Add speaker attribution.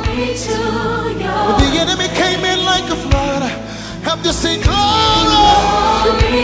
Speaker 1: When the enemy came in like a flood, help to sing glory.